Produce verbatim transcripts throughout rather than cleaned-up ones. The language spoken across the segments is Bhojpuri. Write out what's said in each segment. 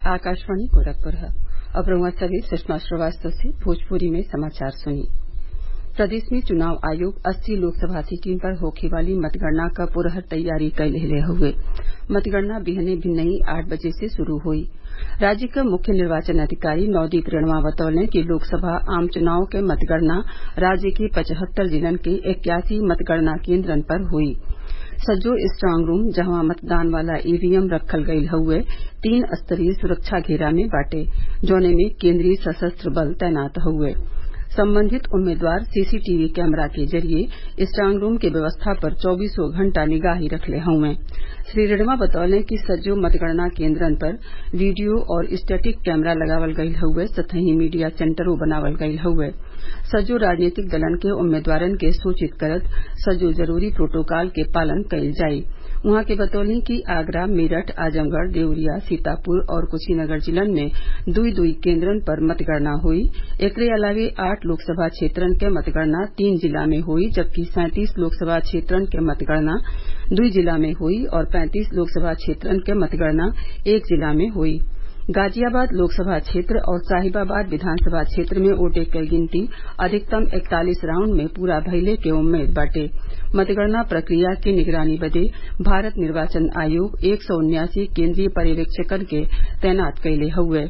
आकाशवाणी गोरखपुर है। अब रउआ सभे सुषमा श्रीवास्तव से भोजपुरी में समाचार सुनी। प्रदेश में चुनाव आयोग अस्सी लोकसभा सीटिन पर होखे वाली मतगणना क पुरहर तैयारी कइ लेहले हउवे। मतगणना बिहने भिन्नही आठ बजे से शुरू हुई। राज्य क मुख्य निर्वाचन अधिकारी नवदीप रेणुआ बतौले कि लोकसभा आम चुनाव के मतगणना राज्य के पचहत्तर जिलन के इक्यासी मतगणना केन्द्रन पर हुई। सज्जो स्ट्रांग रूम जहवा मतदान वाला ईवीएम रखल गयल हउवे तीन स्तरीय सुरक्षा घेरा में बाटे, जौने में केन्द्रीय सशस्त्र बल तैनात हउवे। संबंधित उम्मीदवार सीसीटीवी कैमरा के जरिये स्ट्रांग रूम के व्यवस्था पर चौबीसों घंटा निगाही रखले हउवे। श्री रेणुआ बतौले कि सज्जो मतगणना केन्द्रन पर वीडियो और स्टैटिक कैमरा लगावल गयल हउवे, सतही मीडिया सेंटरो बनावल गयल हउवे। सज्जो राजनीतिक दलन के उम्मीदवारन के सूचित करत सज्जो जरूरी प्रोटोकॉल के पालन कइल जाई। उहाँ के बतौली कि आगरा, मेरठ, आजमगढ़, देवरिया, सीतापुर और कुशीनगर जिलन में दुई दुई केन्द्रन पर मतगणना हुई। एकरे अलावे आठ लोकसभा क्षेत्रन के मतगणना तीन जिला में हुई, जबकि सैंतीस लोकसभा क्षेत्रन के मतगणना दुई जिला में हुई और पैंतीस लोकसभा क्षेत्रन के मतगणना एक जिला में हुई। गाजियाबाद लोकसभा क्षेत्र और साहिबाबाद विधानसभा क्षेत्र में वोटे क गिनती अधिकतम इकतालीस राउंड में पूरा भइले के उम्मीद बाटे। मतगणना प्रक्रिया की निगरानी बदे भारत निर्वाचन आयोग एक सौ उन्यासी केन्द्रीय पर्यवेक्षकन के तैनात कइले हउवे।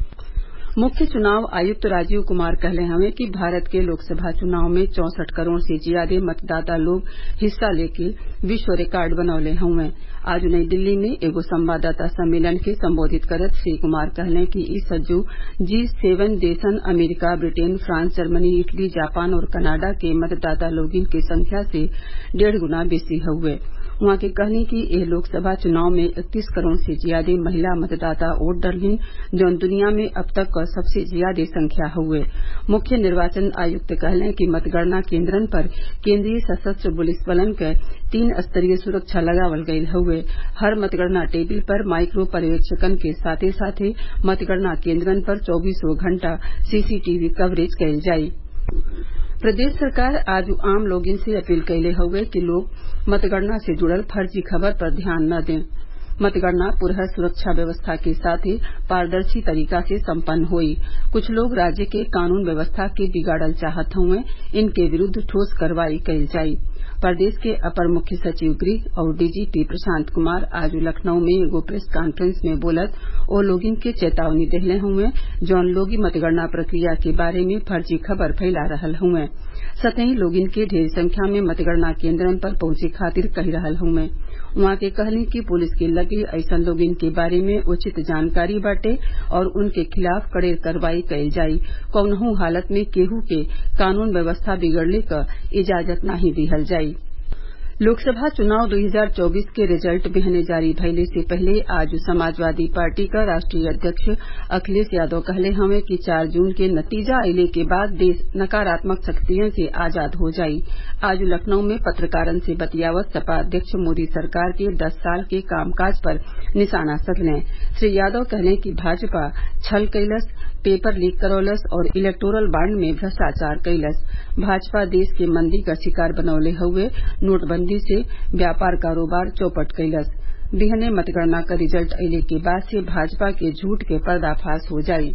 मुख्य चुनाव आयुक्त राजीव कुमार कहले हवे कि भारत के लोकसभा चुनाव में चौसठ करोड़ से ज्यादा मतदाता लोग हिस्सा लेके विश्व रिकार्ड बनौले हउवे। आज नई दिल्ली में एगो संवाददाता सम्मेलन के संबोधित करत श्री कुमार कहले कि ई सज्जो जी सेवन देशन America, Britain, France, Germany, Italy, Japan और कनाडा के मतदाता लोगिन की संख्या से डेढ़ गुना बेसी हउवे। उहाँ के कहनी कि एह लोकसभा चुनाव में इकतीस करोड़ से ज्यादा महिला मतदाता वोट डलहीन, जौन दुनिया में अब तक क सबसे ज्यादा संख्या हउवे। मुख्य निर्वाचन आयुक्त कहले कि मतगणना केन्द्रन पर केन्द्रीय सशस्त्र पुलिस बलन क तीन स्तरीय सुरक्षा लगावल गयल हउवे। हर मतगणना टेबिल पर माइक्रो पर्यवेक्षकन के साथे साथे मतगणना केन्द्रन पर चौबीसों घंटा सीसीटीवी कवरेज कइल जाई। प्रदेश सरकार आज आम लोगिन से अपील कइले हउवे कि लोग मतगणना से जुड़ल फर्जी खबर पर ध्यान न दें। मतगणना पुरहर सुरक्षा व्यवस्था के साथे पारदर्शी तरीका से सम्पन्न हुई। कुछ लोग राज्य के कानून व्यवस्था के बिगाड़ल चाहत हउवे, इनके विरूद्ध ठोस कार्रवाई कइल जाई। प्रदेश के अपर मुख्य सचिव गृह और डीजीपी प्रशांत कुमार आज लखनऊ में एगो प्रेस कॉन्फ्रेंस में बोलत ओ लोगिन के चेतावनी देहले हउवे जौन लोग मतगणना प्रक्रिया के बारे में फर्जी खबर फैला रहल हउवे। सतही लोगिन के ढेर संख्या में मतगणना केन्द्रन पर पहुंचे खातिर कही रहल हउवे। उहाँ के कहनी कि पुलिस के लगे अइसन लोगिन के बारे में उचित जानकारी बाटे और उनके खिलाफ कड़े कार्रवाई कइल जाई। कौनहू हालत में केहू के कानून व्यवस्था बिगड़ले क इजाजत नाही दिहल जाई। लोकसभा चुनाव दो हजार चौबीस के रिजल्ट बिहने जारी भइले से पहले आज समाजवादी पार्टी का राष्ट्रीय अध्यक्ष अखिलेश यादव कहले हवे कि चार जून के नतीजा अइले के बाद देश नकारात्मक शक्तियन से आजाद हो जाई। आज लखनऊ में पत्रकारन से बतियावत सपा अध्यक्ष मोदी सरकार के दस साल के कामकाज पर निशाना साधले। श्री यादव कहले कि भाजपा छल कइलस, पेपर लीक करौलस और इलेक्टोरल बांड में भ्रष्टाचार कइलस। भाजपा देश के मंदी का शिकार बनौले हउवे, नोटबंदी से व्यापार कारोबार चौपट कइलस। बिहने मतगणना का रिजल्ट अइले के बाद से भाजपा के झूठ के पर्दाफाश हो जाई।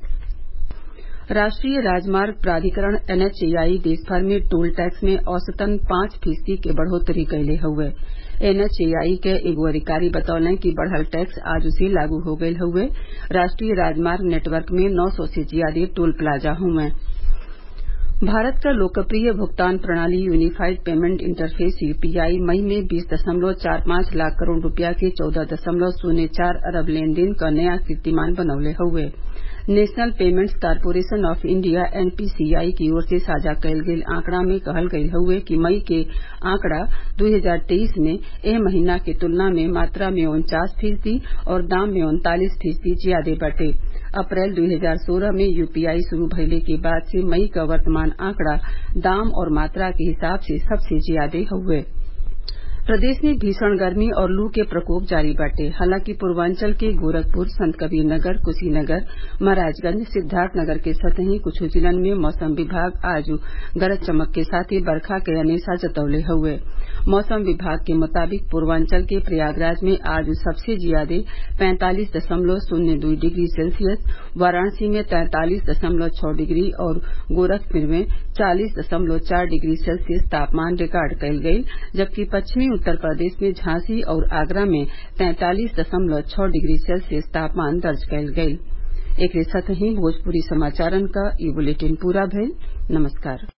राष्ट्रीय राजमार्ग प्राधिकरण एनएचएआई देशभर में टोल टैक्स में औसतन पांच फीसदी के बढ़ोतरी कइले हउवे। एनएचएआई के एगो अधिकारी बतौले कि बढ़ल टैक्स आज से लागू हो गयल हउवे। राष्ट्रीय राजमार्ग नेटवर्क में नौ सौ से ज्यादा टोल प्लाजा हउवे। भारत का लोकप्रिय भुगतान प्रणाली यूनिफाइड पेमेंट इंटरफेस यूपीआई मई में बीस दशमलव चार पांच लाख करोड़ रुपया के चौदह दशमलव शून्य चार अरब लेन देन का नया कीर्तिमान बनौले हउवे। National payments corporation of India NPCI की ओर से साझा कयल गेल आंकड़ा में कहल गयल हउवे कि मई के आंकड़ा दो हजार तेईस में एह महीना के तुलना में मात्रा में उनचास फीसदी और दाम में उनतालीस फीसदी ज्यादा बाटे। अप्रैल दो हजार सोलह में यूपीआई शुरू भइले के बाद से मई का वर्तमान आंकड़ा दाम और मात्रा के हिसाब से सबसे ज्यादा हउवे। प्रदेश में भीषण गर्मी और लू के प्रकोप जारी बाटे। हालांकि पूर्वांचल के गोरखपुर, संतकबीरनगर, कुशीनगर, महाराजगंज, सिद्धार्थनगर के सतही कुछ जिलन में मौसम विभाग आज गरज चमक के साथ बरखा के अनेसा जतौले हउवे। मौसम विभाग के मुताबिक पूर्वांचल के प्रयागराज में आज सबसे ज्यादा पैंतालीस दशमलव शून्य दो डिग्री सेल्सियस, वाराणसी में तैंतालीस दशमलव छह डिग्री और गोरखपुर में चालीस दशमलव चार डिग्री सेल्सियस तापमान रिकॉर्ड कयल गयल, जबकि पश्चिमी उत्तर प्रदेश में झांसी और आगरा में तैंतालीस दशमलव छह डिग्री सेल्सियस तापमान दर्ज कयल गयल। एकरे साथ ही भोजपुरी समाचारन का ई बुलेटिन पूरा भइल। नमस्कार।